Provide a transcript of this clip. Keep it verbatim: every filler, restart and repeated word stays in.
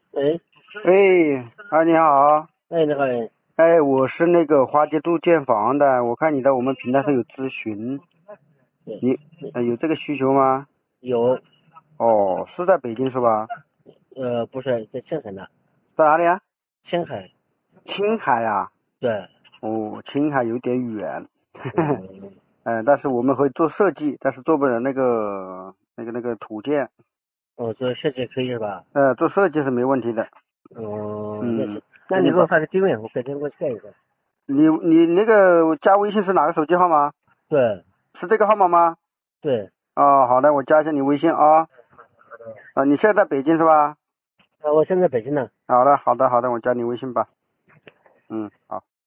哎哎，啊，你好。 哎，那个哎，我是那个花街度建房的，我看你在我们平台上有咨询， 对你呃有这个需求吗？ 有哦，是在北京是吧？ 呃不是在青海呢， 在哪里啊？ 青海青海啊？ 对。 哦，青海有点远， 嗯。 嗯，但是我们会做设计，但是做不了那个那个那个土建， 哦，做设计可以是吧？ 呃，做设计是没问题的。 哦，那嗯， 行，那给你把， 你给我发个定位，我改天给我盖一个。 你你那个加微信是哪个手机号码？ 对是这个号码吗？ 对。 哦，好的，我加一下你微信啊。啊，你现在在北京是吧？ 啊，我现在北京呢。 好的，好的，好的，我加你微信吧。嗯，好。